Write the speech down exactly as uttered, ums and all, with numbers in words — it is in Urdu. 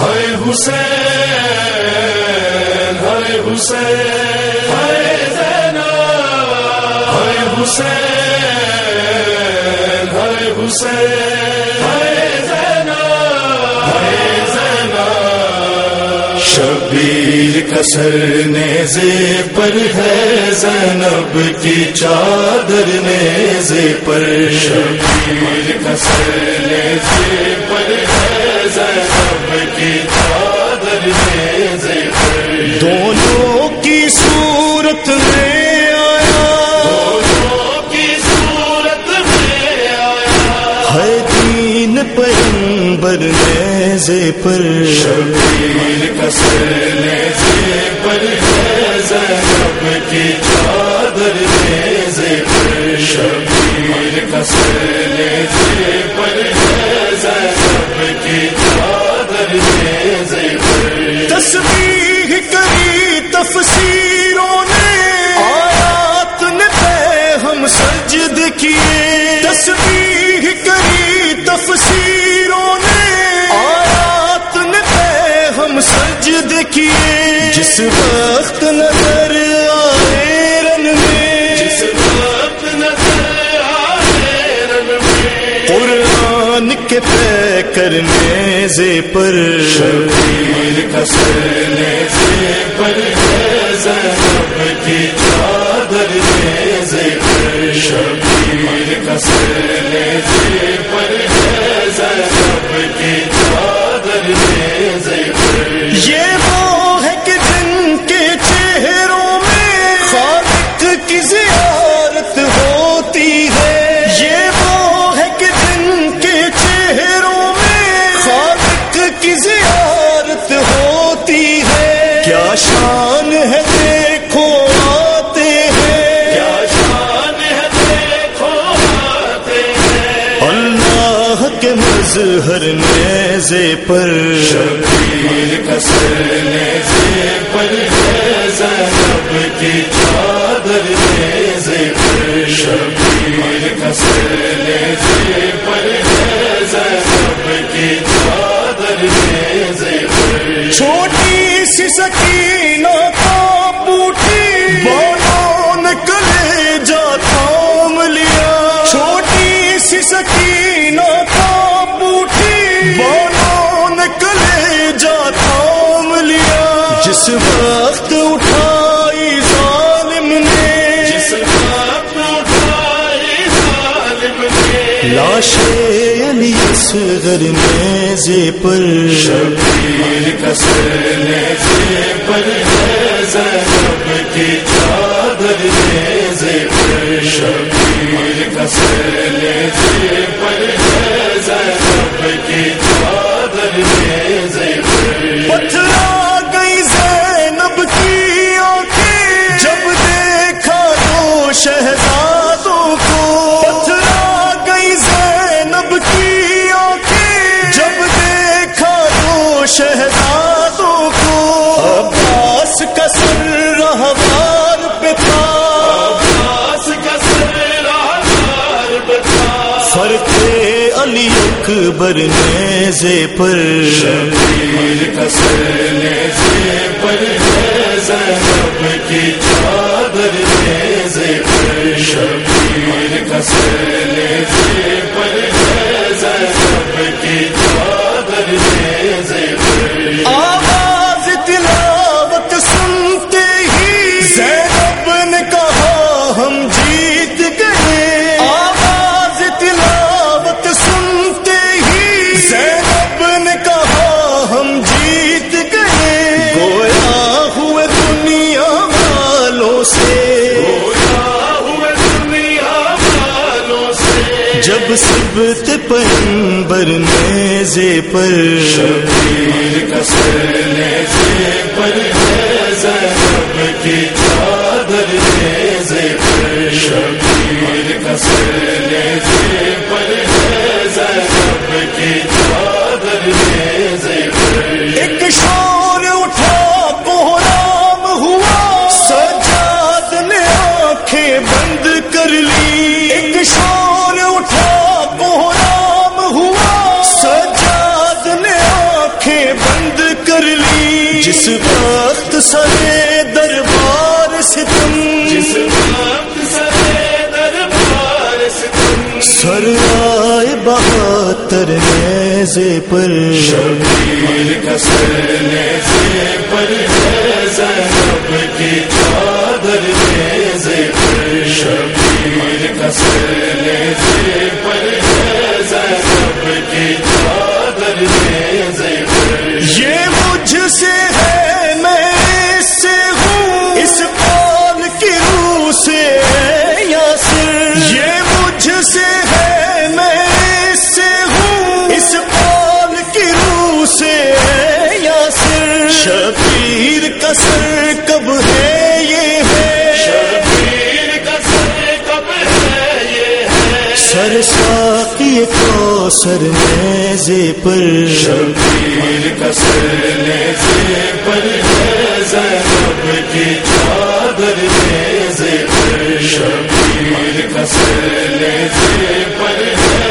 ہائے حسین ہائے حسین ہائے زینب ہائے حسین ہائے حسین ہائے زینب ہائے زینب شبیر کا سر نیزے پر ہے زینب کی چادر نیزے پر شبیر کا سر نیزے پر ہے زینب کی چادر نیزے پر دونوں کی صورت میں آیا دونوں کی صورت میں آیا ہے دین پیغمبر نیزے پر شبیر کا سر نیزے پر ہے زینب کی چادر نیزے پر شبیر کا سر نیزے پر ہے زینب کی چادر نیزے پر تسبیح کری تفسیروں نے آیات نے پہ ہم سجد کیے تسبیح کری تفسیروں نے آیات نے پہ ہم سجد کیے جس وقت نظر آئے رن میں جس وقت نظر آئے رن میں قرآن کے پہ کرنے پر شبیر کا سر نیزے پر ہے زینب کی چادر نیزے پر شبیر کا سر نیزے پر ہے زینب کی چادر نیزے پر یہ وہ ہے کہ جن کے چہروں میں خالق کی زیارت ہوتی ہے یہ وہ ہے کہ جن کے چہروں میں خالق کی زیارت ہوتی ہے کیا شان ہے دیکھو آتے ہیں کیا شان ہے دیکھو آتے ہیں اللہ کے مظہر نیزے پر شبیر کا سر نیزے پر ہے زینب کی چادر نیزے پر شبیر کا سر نیزے پر ہے زینب کی چادر نیزے پر چھوٹی سی سکینہ کا بوٹی بالوں نے کلیجہ تھام لیا چھوٹی سی سکینہ کا بوٹی بالوں نے کلیجہ تھام لیا جس وقت اٹھائی ظالم نے جس وقت اٹھائی ظالم نے لاش علی اصغر نیزے پر شبیر کا سر نیزے پر ہے زینب کی چادر نیزے پر شبیر کا سر نیزے پر ہے زینب کی چادر نیزے پر پتھرا گئی زینب کی آنکھیں جب دیکھا تو شہزادوں کو پتھرا گئی زینب کی آنکھیں جب دیکھا تو شہزادوں کو عباس کا سر رہوار پہ تھا عباس کا سر راہبار بتا فرق علی اکبر نیزے پر شبیر کا سر نیزے پر ہے زینب کی چادر نیزے پر شبیر کا سر نیزے پر ہے زینب کی چادر نیزے پر آواز تلاوت سنتے ہی زینب نے کہا ہم جیت گئے آواز تلاوت سنتے ہی زینب نے کہا ہم جیت گئے گویا ہوئے دنیا والوں سے ہوئے دنیا والوں سے جب سبت پیغمبر نیزے پر شبیر کا سر نیزے پر ہے زینب کی چادر نیزے پر شبیر کا سر نیزے پر ہے زینب کی چادر نیزے پر ایک شور اٹھا کوہرام ہوا سجاد نے آنکھیں بند کر لی ایک شور اٹھا کوہرام ہوا سجاد نے آنکھیں آنکھیں بند کر لی جس وقت سرے دربار ستم جس وقت سرے دربار ستم سر آئے بہتر نیزے پر شبیر کا سر نیزے پر ہے زینب کی چادر نیزے پر شبیر کا سر نیزے پر ہے زینب کی چادر نیزے پر یہ مجھ سے ہے میں اس سے ہوں اس قول کی روح سے یاسر یہ مجھ سے ہے میں اس سے ہوں اس قول کی روح سے یاسر شبیر کا سر کب ہے یہ ہے شبیر کا سر کب ہے یہ ہے سر ساقی کوثر نیزے پر شبیر کا سر نیزے پر ہے زینب کی چادر نیزے پر شبیر کا سر نیزے پر ہے